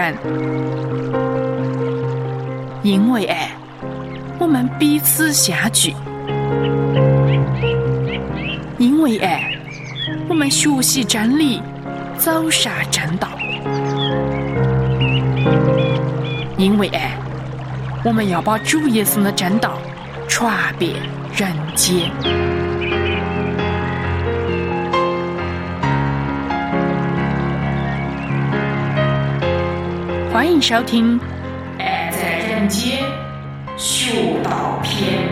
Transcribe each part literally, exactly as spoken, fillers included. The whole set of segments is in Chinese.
然。因为爱，我们彼此相聚；因为爱，我们学习真理，走上正道；因为爱，我们要把主耶稣的真道传遍人间。欢迎收听《爱在人间学道篇》。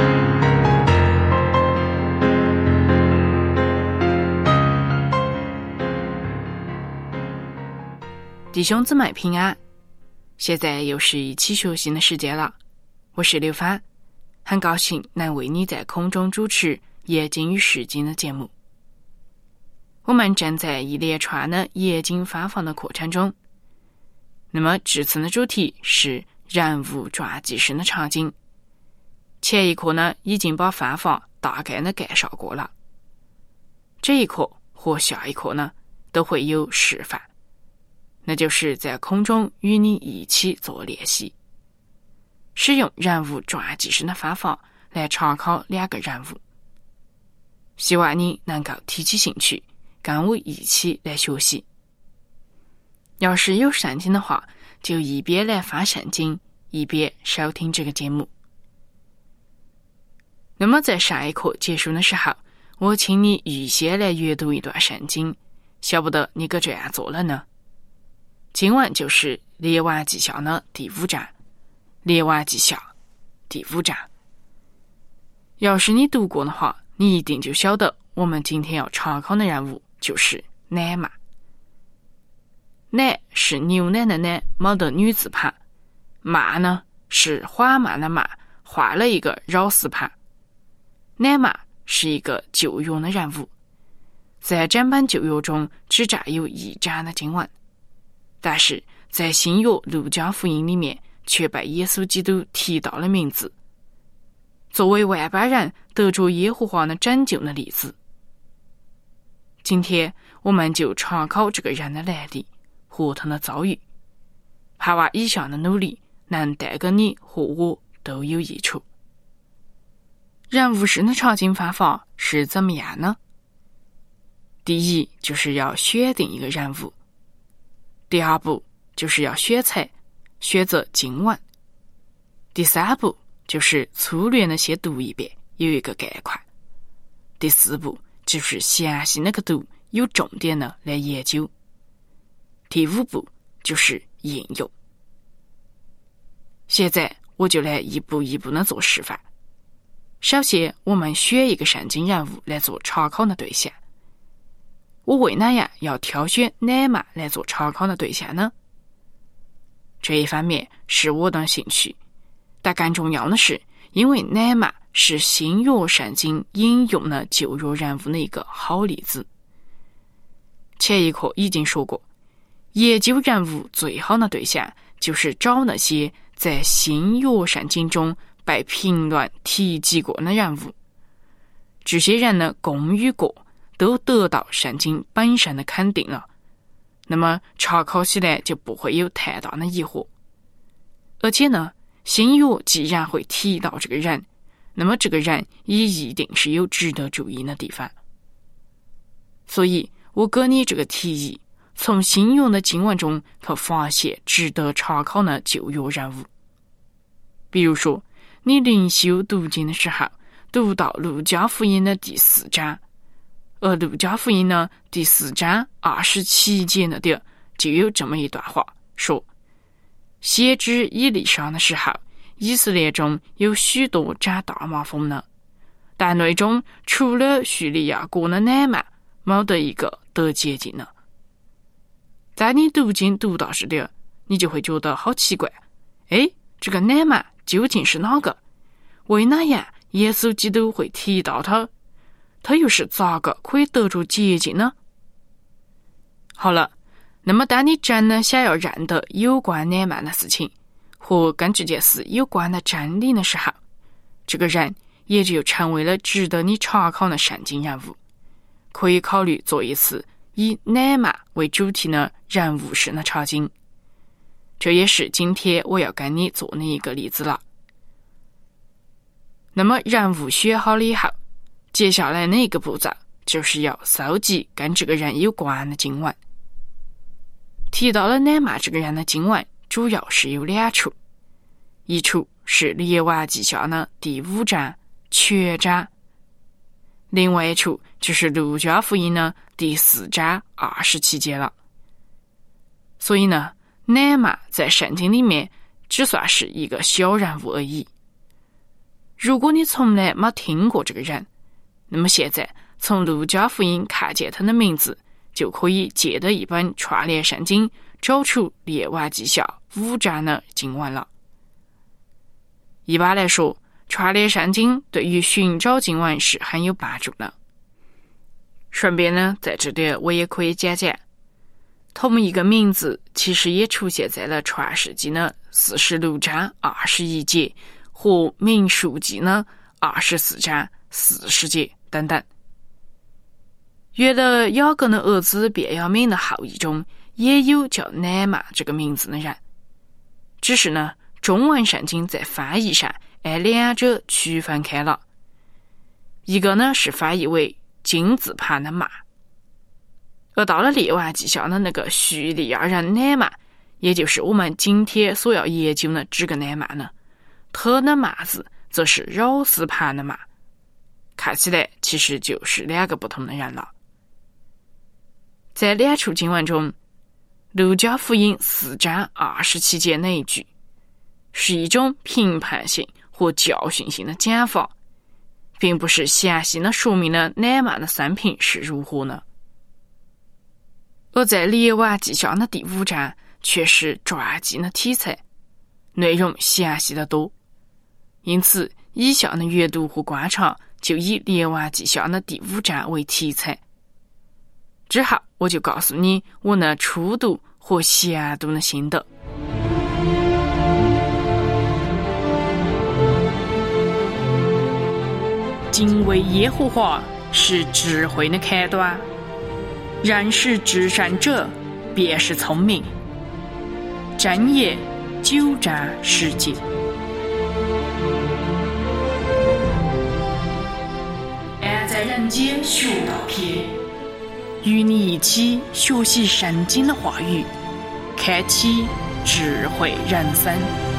弟兄姊妹平安，现在又是一起学习的时间了。我是刘帆，很高兴能为你在空中主持研经与实践的节目。我们正在一连串的研经方法的课程中，那么这次的主题是人物传记式的场景。前一课呢已经把方法大概的介绍过了，这一课和下一课呢都会有示范，那就是在空中与你一起做练习，使用人物传记式的方法来查考两个人物。希望你能够提起兴趣，跟我一起来学习。要是有圣经的话，就一边来翻圣经，一边收听这个节目。那么在上一课结束的时候，我请你预先来阅读一段圣经，晓不得你可这样做了呢？今晚就是列王记下的第五章，列王记下第五章。要是你读过的话，你一定就晓得我们今天要查考的人物就是乃縵。乃是牛奶的奶，没得女字旁；縵呢是缓慢的慢，换了一个绕丝旁。乃縵是一个旧约的人物，在整本旧约中只占有一章的经文，但是在新约路加福音里面却被耶稣基督提到了名字，作为外邦人得着耶和华的拯救的例子。今天我们就查考这个人的来历和他的遭遇，盼望以上的努力能带给你和我都有益处。人物式的查经方法是怎么样呢？第一，就是要选定一个人物；第二步，就是要选材，选择经文；第三步，就是粗略的先读一遍，有一个概况；第四步，就是详细的去读，有重点的来研究；第五步就是应用。现在我就来一步一步的做示范。首先，我们选一个圣经人物来做查考的对象。我为哪样要挑选乃縵来做查考的对象呢？这一方面是我的兴趣，但更重要的是，因为乃縵是新约圣经引用了旧约人物的一个好例子。前一课已经说过，研究人物最好的对象就是找那些在新约圣经中被评论提及过的人物，这些人的功与过都得到圣经本身的肯定了，那么查考起来就不会有太大的疑惑。而且呢，新约既然会提到这个人，那么这个人也一定是有值得注意的地方。所以我给你这个提议，从新约的经文中去发现值得查考的旧约人物。比如说，你灵修读经的时候，读到路加福音的第四章，而路加福音呢第四章二十七节那点就有这么一段话，说：先知以利沙的时候，以色列中有许多长大麻风的，但内中除了叙利亚国的乃縵，没得一个得洁净的。在你读经读到这里，你就会觉得好奇怪，诶，这个乃縵究竟是哪个？为哪样耶稣基督会提到他？他又是咋个可以得着洁净呢？好了，那么当你真的想要认得有关乃縵的事情和跟这件事有关的真理的时候，这个人也就成为了值得你查考的圣经人物，可以考虑做一次以乃縵为主题的人物式的查经。 这也是今天我要跟你做的一个例子了。那么人物选好了以后，接下来的一个步骤就是要搜集跟这个人有关的经文。提到了乃縵这个人的经文主要是有两处，一处是列王记下的第五章全章，另外一处就是路加福音的第四章二十七节了。所以呢，乃縵在圣经里面只算是一个小人物而已。如果你从来没听过这个人，那么现在从路加福音看见他的名字，就可以借得一本串联圣经，找出列王记下五章的经文了。一般来说，串联圣经对于寻找经文是很有帮助的。顺便呢，在这里我也可以讲讲，同一个名字其实也出现在了创世纪的四十六章二十一节和民数记的二十四章四十节等等。约了雅各的儿子便雅悯的后裔中也有叫乃縵这个名字的人，只是呢，中文圣经在翻译上按两者区分开了，一个呢是翻译为金字旁的縵，而到了列王记下的那个叙利亚人乃縵，也就是我们今天所要研究的这个乃縵呢，他的縵字则是扰字旁的縵，看起来其实就是两个不同的人了。在两处经文中，路加福音四章二十七节那一句是一种评判性和教训性的讲法，并不是详细的说明了乃縵的生平是如何呢。而在列王记下的第五章却是传记的题材，内容详细的多，因此以下的阅读和观察就以列王记下的第五章为题材。之后我就告诉你我的初读和详读的心得。敬畏耶和华是智慧的开端，认识至善者便是聪明。箴言九章十节。爱在人间学道篇，与你一起学习圣经的话语，开启智慧人生。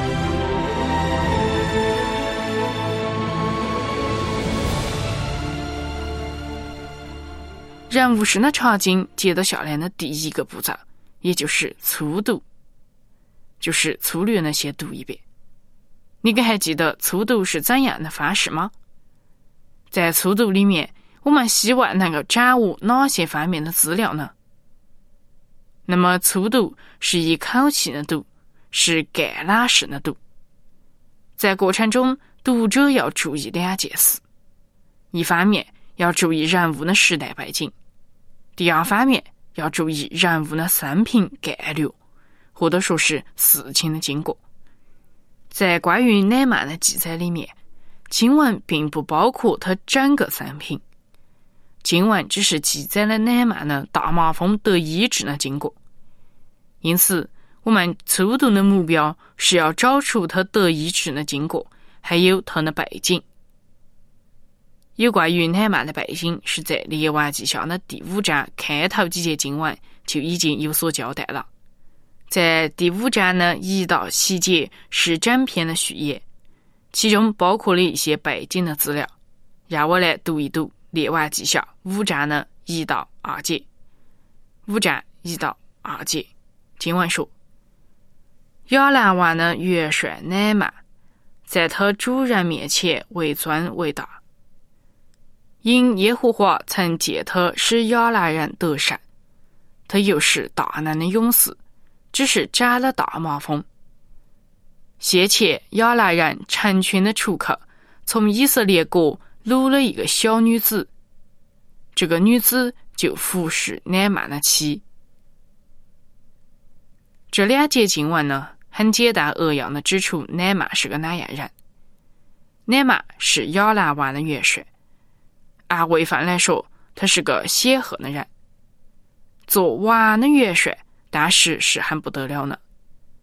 人物诗的查经接着下来的第一个步骤，也就是粗读，就是粗略的先读一遍。你可还记得粗读是怎样的方式吗？在粗读里面，我们希望能够掌握哪些方面的资料呢？那么粗读是一口气的读，是概览式的读。在过程中，读者要注意两件事：一方面要注意人物的时代背景，第二方面要注意人物的生平概略，或者说是事情的经过。在关于乃縵的记载里面，经文并不包括他整个生平，经文只是记载了乃縵的大麻风得医治的经过。因此我们粗读的目标是要找出他得医治的经过，还有他的背景。有关于乃縵的背景是在列王记下的第五章开头几节经文就已经有所交代了。在第五章的一到七节是整篇的序言，其中包括了一些背景的资料。让我来读一读列王记下五章的一到二节。五章一到二节，经文说：亚兰王的元帅乃縵，在他主人面前为尊为大，因耶和华曾借他使亚兰人得胜，他又是大能的勇士，只是长了大麻风。先前亚兰人成群的出口，从以色列国掳了一个小女子，这个女子就服侍乃縵的妻。这两节经文呢，很简单扼要的指出乃縵是个哪样人。乃縵是亚兰王的元帅，按位分来说，他是个显赫的人。做王的元帅，当时是很不得了的。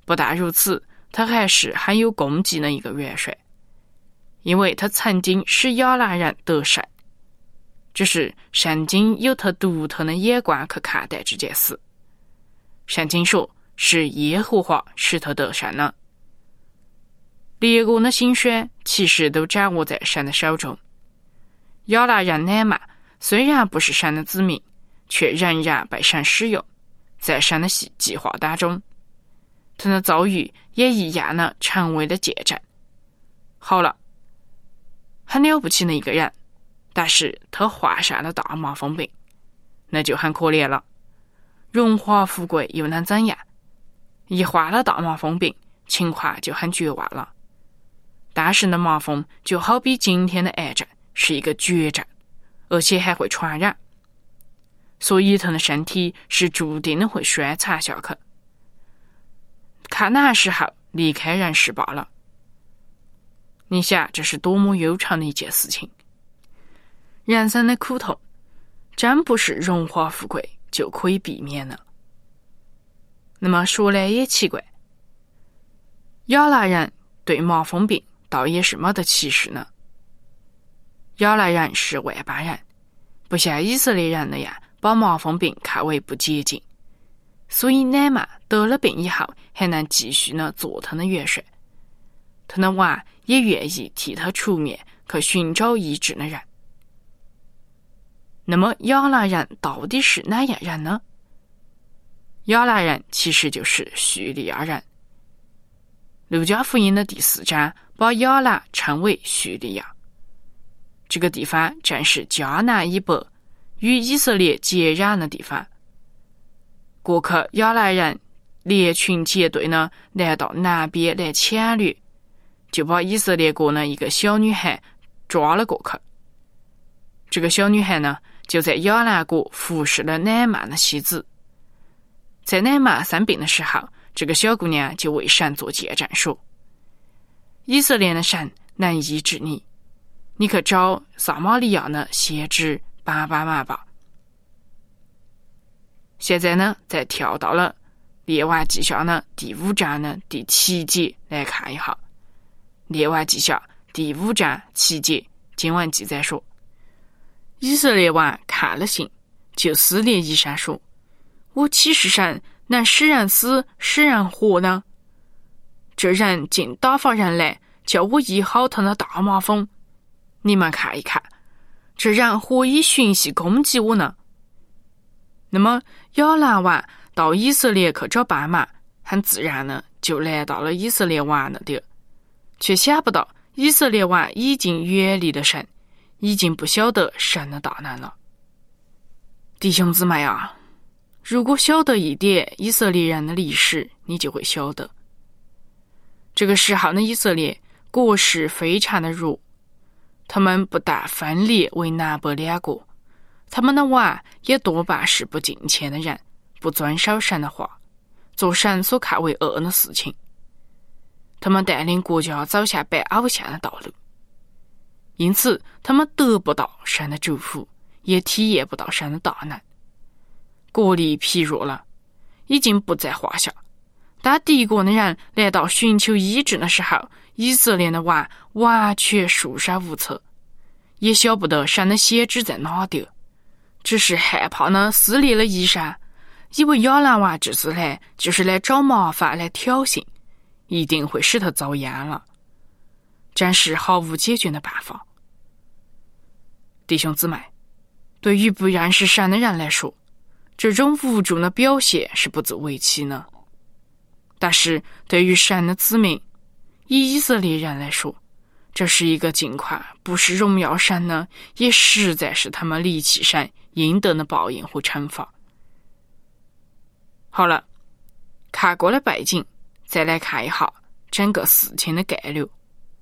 不但如此，他还是很有功绩的一个元帅，因为他曾经使亚兰人得胜。只是圣经有他独特的眼光去看待这件事。圣经说是耶和华使他得胜了。列国的兴衰其实都掌握在神的手中。亚兰人乃缦虽然不是神的子民，却仍然被神使用，在神的计划当中，他的遭遇也一样的成为了见证。好了，很了不起的一个人，但是他患上了大麻风病，那就很可怜了。荣华富贵又能怎样？一患了大麻风病，情况就很绝望了。当时的麻风就好比今天的癌症，是一个绝症，而且还会传染，所以他的身体是注定的会衰残下去，看哪时候离开人世罢了。你想，这是多么悠长的一件事情。人生的苦痛真不是荣华富贵就可以避免的。那么说来也奇怪，亚兰人对麻风病倒也是没得歧视呢。亚兰人是外邦人，不像以色列人那样把麻风病看为不洁净，所以乃缦得了病以后还能继续呢做他的元帅，他的娃也愿意替他出面去寻找医治的人。那么亚兰人到底是哪样人呢？亚兰人其实就是叙利亚人。路加福音的第四章把亚兰称为叙利亚，这个地方正是迦南以北与以色列接壤的地方。过去亚兰人列群结队呢来到南边来抢掠，就把以色列国的一个小女孩抓了过去。这个小女孩呢就在亚兰国服侍了乃缦的妻子。在乃缦生病的时候，这个小姑娘就为神做见证说，以色列的神能医治你，你可找撒玛利亚的先知帮帮忙吧。现在呢再跳到了列王记下的第五章的第七节来看一下。列王记下第五章七节，经文记载说，以色列王看了信，就撕裂衣裳说，我岂是神能使人死使人活呢？这人竟打发人来叫我医好他的大麻风，你们看一看，这人何以寻隙攻击我呢？那么亚兰王到以色列去找帮忙，很自然呢就来到了以色列王那里，却想不到以色列王已经远离了神，已经不晓得神的大能了。弟兄姊妹啊，如果晓得一点以色列人的历史，你就会晓得，这个时候的以色列国势非常的弱，他们不但分裂为南北两国，他们的王也多半是不敬虔的人，不遵守神的话，做神所看为恶的事情。他们带领国家走向拜偶像的道路，因此他们得不到神的祝福，也体验不到神的大能。国力疲弱了，已经不在话下。当敌国的人来到寻求医治的时候，以色列的王完全束手无策，也晓不得神的先知在哪里，只是害怕呢撕裂了衣裳，以为亚兰王这次来就是来找麻烦来挑衅，一定会使他遭殃了，真是毫无解决的办法。弟兄姊妹，对于不认识神的人来说，这种无助的表现是不足为奇呢。但是对于神的子民，以以色列人来说，这是一个境况，不是荣耀神呢，也实在是他们离弃神应得的报应和惩罚。好了，看过了背景，再来看一下整个事情的概率。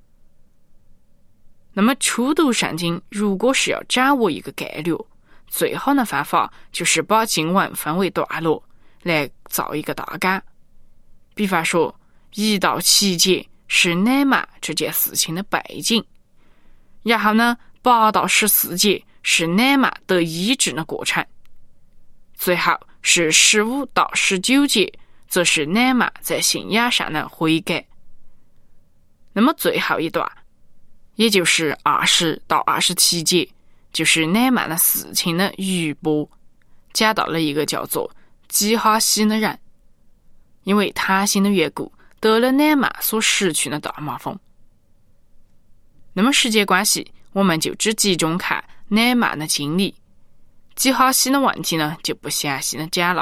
那么初读圣经，如果是要掌握一个概率，最好的方法就是把经文分为段落来造一个大纲。比方说一到七节是乃缦这件事情的背景，然后呢八到十四节是乃缦得医治的过程，最后是十五到十九节则是乃玛在信仰上的悔改。那么最后一段，也就是二十到二十七节，就是乃玛的事情的余波，讲到了一个叫做基哈西的人，因为他信的缘故，得了乃玛所失去的大麻风。那么时间关系，我们就只集中看乃玛的经历，基哈西的问题呢就不详细的讲了。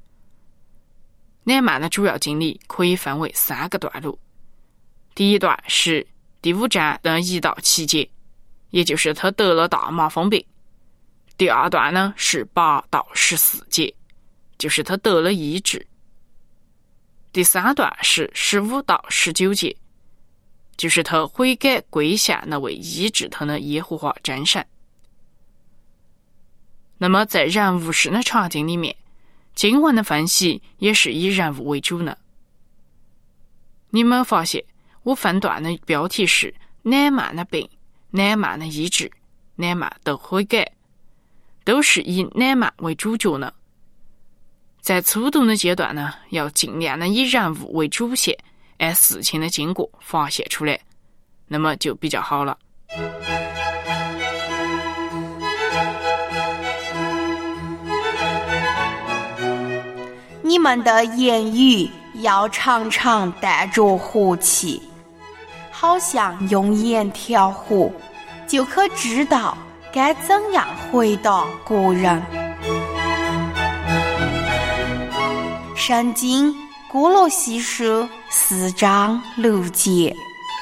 乃玛的主要经历可以分为三个段落。第一段是第五章的一到七节，也就是他得了大麻风病。第二段呢是八到十四节，就是他得了医治。第三段是十五到十九节，就是他悔改归向那位医治他的耶和华真神。那么在人物史的场景里面，经文的分析也是以人物为主呢。你们发现我分段的标题是乃玛的病、乃玛的医治、乃玛的悔改，都是以乃玛为主角呢。在初读的阶段呢，要尽量的以人物为主线，按事情的经过发现出来，那么就比较好了。 你们的言语要常常带着和气，好像用盐调和，就可知道该怎样回答个人。圣经哥罗西书四章六节。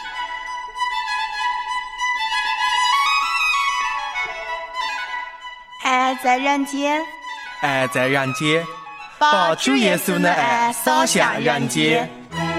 爱在人间， 爱在人间，把主耶稣的爱洒向人间。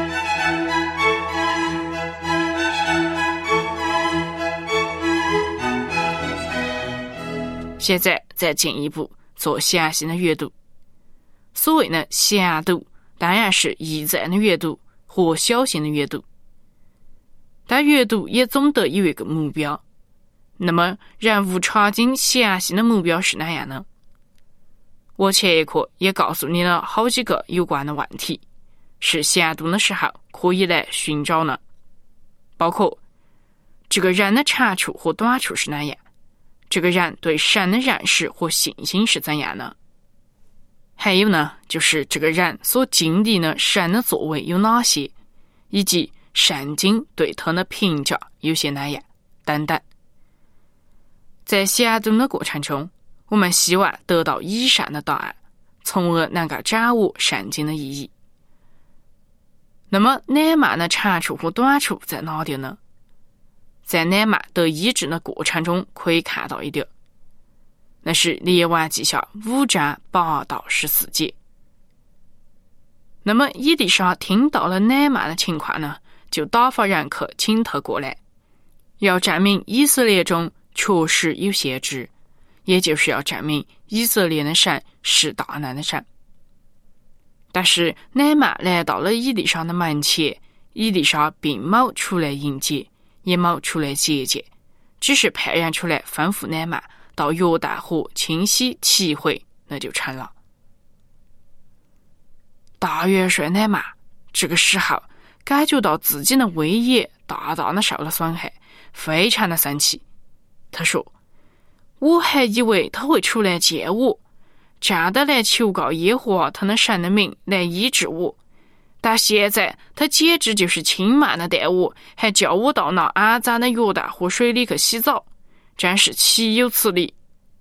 现在再进一步做详细的阅读。所谓的详读，当然是驿站的阅读和小型的阅读，但阅读也总得有一个目标。那么人物场景详细的目标是哪样呢？我前一课也告诉你了好几个有关的问题，是详读的时候可以来寻找呢，包括这个人的长处和短处是哪样，这个人对神的认识和信心是怎样呢？还有呢，就是这个人所经历的神的作为有哪些，以及圣经对他的评价有些哪样等等。在详读的过程中，我们希望得到以上的答案，从而能够掌握圣经的意义。那么乃縵的长处和短处在哪里呢？在乃縵得医治的过程中可以看到一点，那是列王记下五章八到十四节。那么以利沙听到了乃縵的情况呢，就打发人去请他过来，要证明以色列中确实有先知，也就是要证明以色列的神是大能的神。但是乃縵来到了以利沙的门前，以利沙并没出来迎接，也没出来接见，只是派人出来吩咐乃縵到约旦河清洗七回，那就成了。大元帅乃縵这个时候感觉到自己的威严大大的受了损害，非常的生气。他说，我还以为他会出来见我，站得来求告耶和华他的神的名来医治我，但现在他简直就是轻慢的待我，还叫我到那肮脏的约旦河水里去洗澡，真是岂有此理。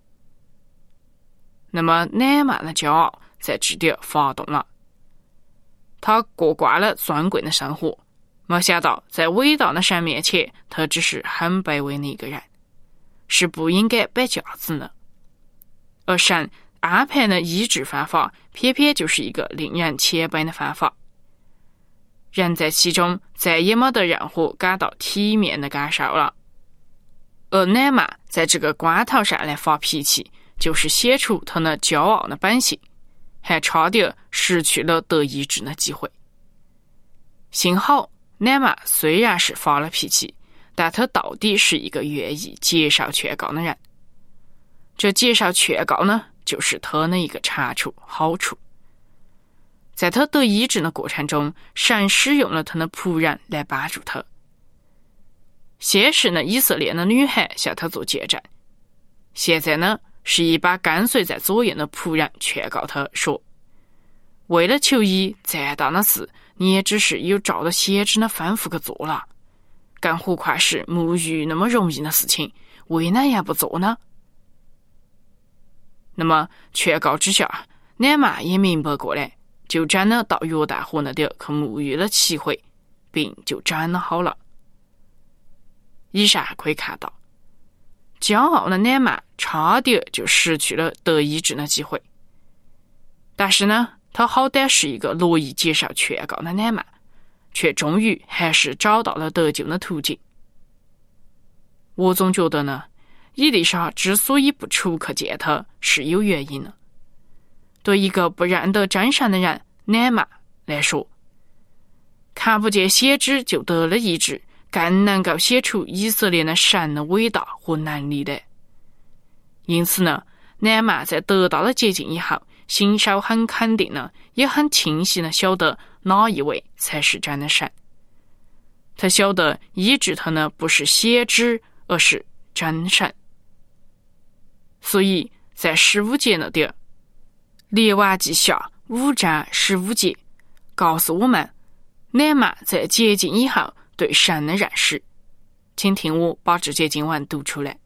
那么乃縵的骄傲在这点发动了，他过惯了尊贵的生活，没想到在伟大的神面前，他只是很卑微的一个人，是不应该摆架子的。而神安排的医治方法偏偏就是一个令人谦卑的方法，人在其中再也没得任何感到体面的感受了。而乃縵在这个关头上来发脾气，就是显出他那骄傲的本性，还差点失去了得医治的机会。幸好乃縵虽然是发了脾气，但他到底是一个愿意接受劝告的人。这接受劝告呢，就是他的一个长处好处。 在他得医治的过程中，神使用了他的仆人来帮助他。先是呢，以色列的女孩向他做见证，现在呢，是一把跟随在左右的仆人劝告他说，为了求医再大的事，你也只是有照着先知的吩咐去做了，更何况是沐浴那么容易的事情，为哪样不做呢？那么劝告之下，乃縵也明白过来，就真的到约旦河那地去沐浴了七回，病就真的好了。以上可以看到，骄傲的乃縵差点就失去了得医治的机会，但是呢，他好歹是一个乐意接受劝告的乃縵，却终于还是找到了得救的途径。我总觉得呢，以利沙之所以不出去见他是有原因的。对一个不认得真神的人乃縵来说，看不见先知就得了医治，更能够写出以色列的神的伟大和能力的。因此呢，乃縵在得到了洁净以后，心手很肯定呢，也很清晰的晓得哪一位才是真的神。他晓得医治他呢不是先知，而是真神。所以在十五节那点，列王记下五章十五节告诉我们，乃縵在洁净以后对神的认识。请听我把这节经文读出来。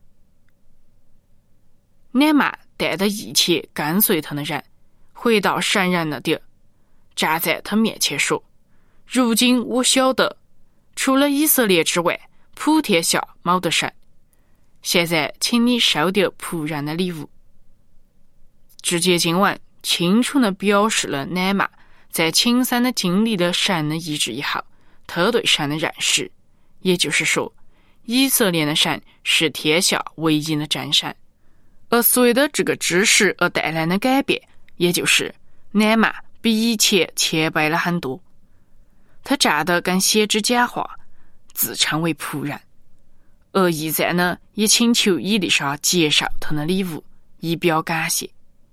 乃縵带着一切跟随他的人回到神人那地，站在他面前说，如今我晓得除了以色列之外，普天下没得神，现在请你收掉仆人的礼物。这节经文清楚地表示了乃縵在亲身的经历了神的医治以后，他对神的认识，也就是说，以色列的神是天下唯一的真神。而随着这个知识而带来的改变，也就是乃縵比以前谦卑了很多。他站得跟先知讲话，自称为仆人，而现在呢，也请求以利沙接受他的礼物，以表感谢。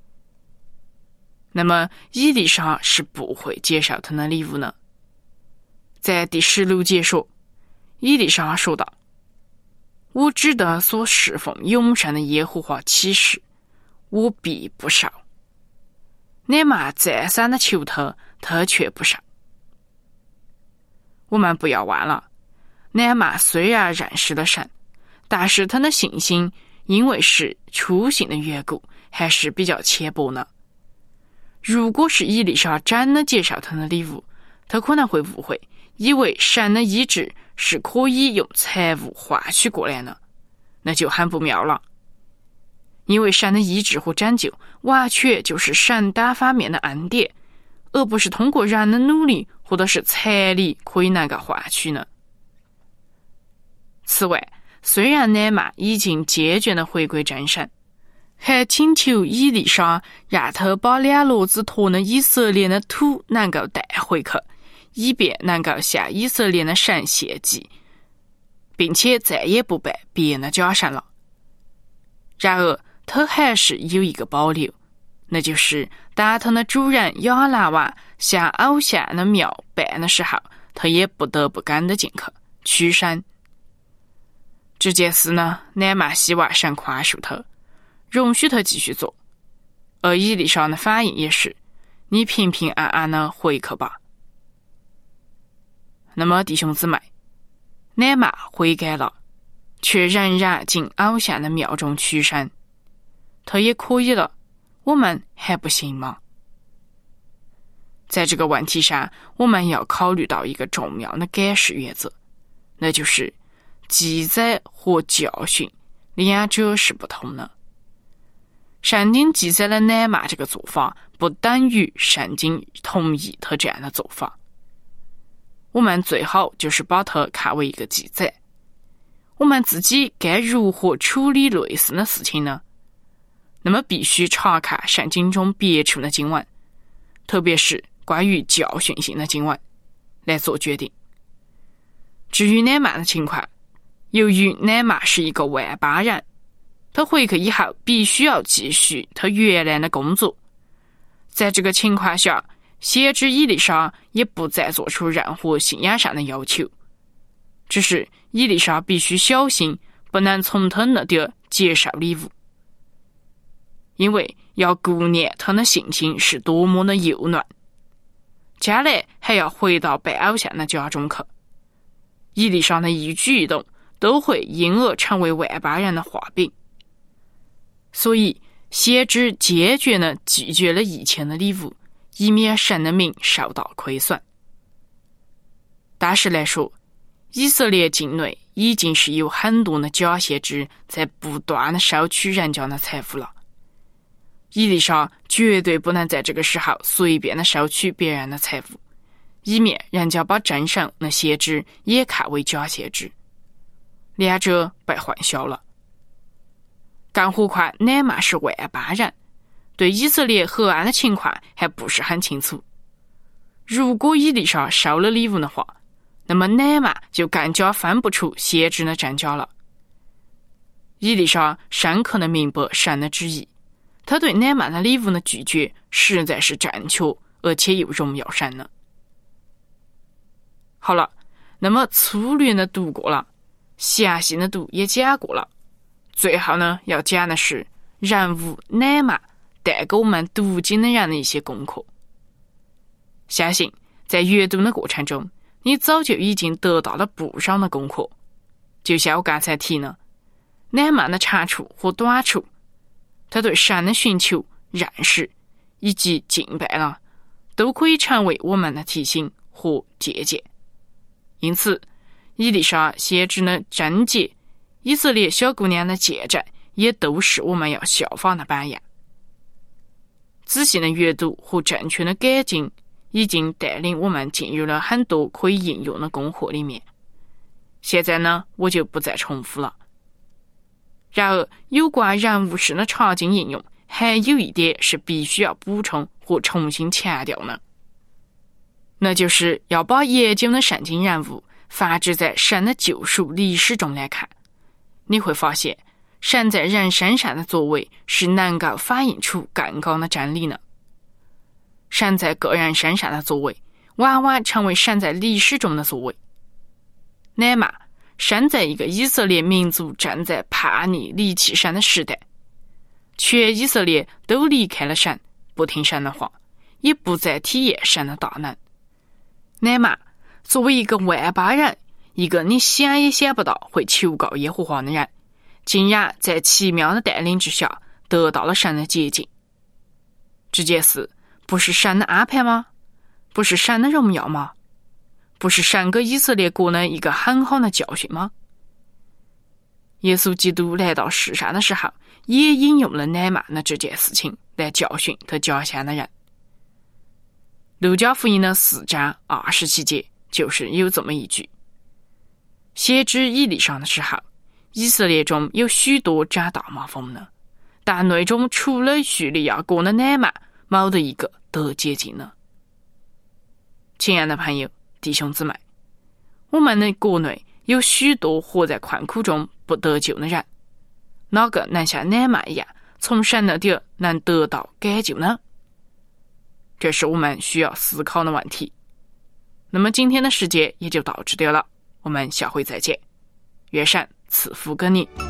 那么以利沙是不会接受他的礼物呢？在第十六节说，以利沙说道，我只得所侍奉永生的耶和华起誓，我必不受。乃縵再三的求他，他却不受。我们不要忘了，乃縵虽然认识了神，但是他的信心因为是初信的缘故，还是比较浅薄呢。如果是以利沙真的接受他的礼物，他可能会误会，以为神的医治是可以用财物换取过来的，那就很不妙了。因为神的医治和拯救完全就是神单方面的恩典，而不是通过人的努力或者是财力可以能够换取呢。此外，虽然乃縵已经坚决的回归真神，还请求以利沙让他把两骡子驮的以色列的土能够带回去，以便能够向以色列的神献祭，并且再也不拜别的假神了。然而他还是有一个保留，那就是当他的主人亚兰王向偶像的庙拜的时候，他也不得不跟得进去屈身。这件事呢，乃縵希望神宽恕他，容许他继续做。而以利沙的反应也是，你平平安安的回去吧。那么弟兄姊妹，乃縵悔改了，却仍然进偶像的庙中屈身，他也可以了，我们还不行吗？在这个问题上，我们要考虑到一个重要的改视原则，那就是记载和教训两者是不同的。圣经记载了乃縵这个做法，不等于圣经同意他这样的做法。我们最好就是把它看为一个记载。我们自己该如何处理类似的事情呢？那么必须查看圣经中别处的经文，特别是关于教训性的经文，来做决定。至于乃縵的情况，由于乃縵是一个外邦人，他回去以后必须要继续他原来的工作。在这个情况下， 先知以利沙也不再做出任何信仰上的要求，只是以利沙必须小心，不能从他那点接受礼物，因为要顾念他的信心是多么的幼嫩，将来还要回到拜偶像的家中去。以利沙的一举一动都会因而成为外邦人的画饼，所以先知坚决地拒绝了以前的礼物，以免神的名受到亏损。当时来说，以色列境内已经是有很多的假先知在不断地收取人家的财富了。以利沙绝对不能在这个时候随便地收取别人的财富，以免人家把真神的先知也看为假先知，两者被混淆了。更何况乃縵是外邦人，对以色列河岸的情况还不是很清楚。如果以利沙收了礼物的话，那么乃縵就更加分不出先知的真假了。以利沙深刻地明白神的旨意，他对乃縵的礼物的拒绝实在是正确，而且又荣耀神呢。好了，那么粗略的读过了，详细的读也讲过了，最后呢，要讲的是人物乃縵带给我们读经的人的一些功课。相信在阅读的过程中，你早就已经得到了不少的功课。就像我刚才提呢，乃縵的长处和短处，他对神的寻求、认识以及敬拜了，都可以成为我们的提醒和借鉴。因此，以利沙先知的贞洁，以色列小姑娘的见证，也都是我们要效仿的榜样。仔细的阅读和正确的改进，已经带领我们进入了很多可以应用的功课里面。现在呢，我就不再重复了。然而，有关人物式的场景应用，还有一点是必须要补充和重新强调的，那就是要把严谨的圣经人物放置在神的救赎历史中来看。你会发现，神在人身上的作为是能够反映出更高的真理呢。神在个人身上的作为，往往成为神在历史中的作为。乃縵生在一个以色列民族正在叛逆离弃神的时代，全以色列都离开了神，不听神的话，也不再体验神的大能。乃縵作为一个外邦人，一个你想也想不到会求告耶和华的人，竟然在奇妙的带领之下得到了神的洁净。这件事不是神的安排吗？不是神的荣耀吗？不是神给以色列国的一个很好的教训吗？耶稣基督来到世上的时候，也引用了乃縵的这件事情来教训他家乡的人。路加福音的四章二十七节就是有这么一句：先知以利沙的时候，以色列中有许多长大麻风的，但内中除了叙利亚国的乃縵，没得一个得洁净了。亲爱的朋友弟兄姊妹，我们的国内有许多活在困苦中不得救的人，哪个能像乃縵一样从神那点能得到改救呢？这是我们需要思考的问题。那么今天的时间也就到这里了，我们下回再见，愿神赐福给你。